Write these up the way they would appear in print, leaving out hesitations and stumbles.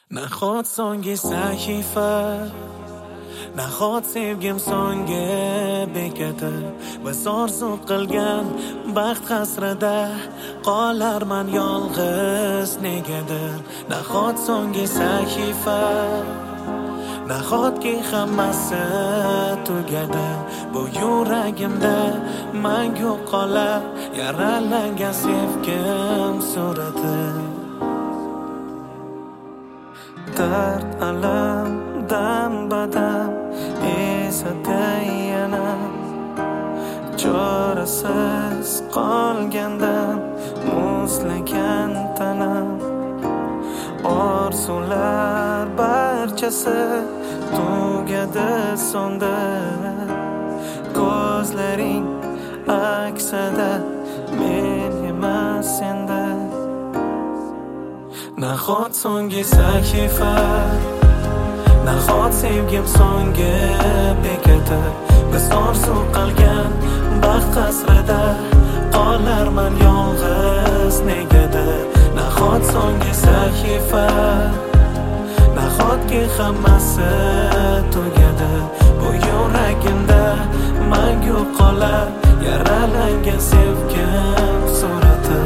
Nahot so'nggi sahifa, nahot sevgim so'nggi bekati. Biz orzu qilgan baxt hasrida qolarman yolg'iz negadir. Nahot so'nggi sahifa, nahotki hammasi tugadi. Bu yuragimda mangu qolar yaralangan sevgim surati. Dard alamdan badam esada yana chorasiz qolgandan muzlagan tanam. Orzular barchasi tugadi so'ndi, ko'zlaring aksida men emas endi. Nahot so'nggi sahifa, nahot sevgim so'nggi bekati. Biz orzu qilgan baxt qasrida qolarman yolg'iz negadir. Nahot so'nggi sahifa, nahotki hammasi tugadi. Bu yuragimda mangu qolar yaralangan sevgim surati.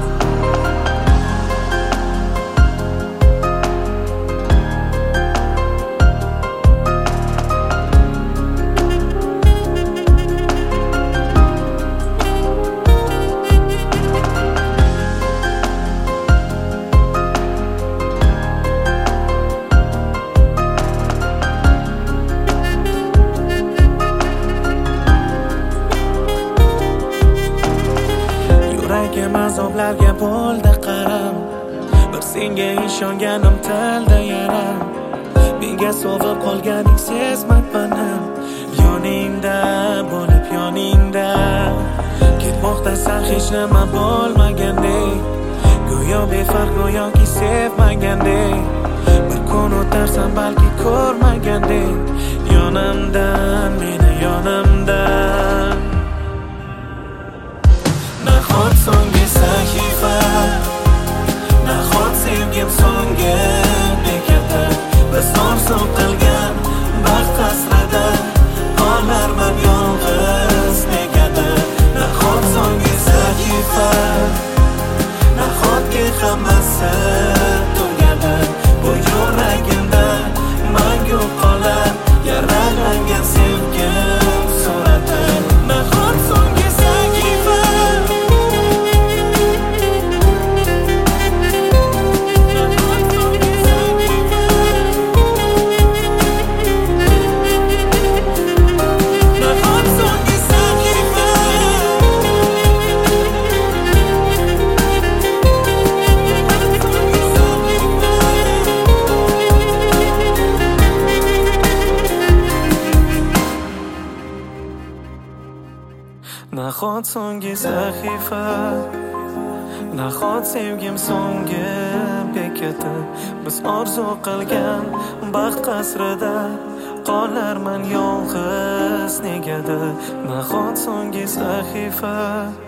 Azoblarga bo'ldi qaram, bir senga ishonganim tilda yaram. Menga sovib qolganing sezmabmanim, yoningda bo'lib yoningda ketmoqdasan hech nima bo'lmagandek. Go'yo befarq, go'yoki sevmagandek. Bir kun o'tarsan balki ko'rmagandek, yonimdan meni yonimdan. Nahot so'nggi sahifa, nahot sevgim so'nggi bekati. Biz orzu qilgan baxt qasrida qolarman yolg'iz negadir. Nahot so'nggi sahifa, nahotki hammasi tugadi. Bu yuragimda mangu qolar yaralangan sevgim surati. Nahot so'nggi sahifa, nahot so'nggi sahifa, nahot sevgim so'nggi bekati. Biz orzu qilgan baxt qasrida qolarman yolg'iz negadir. Nahot so'nggi sahifa.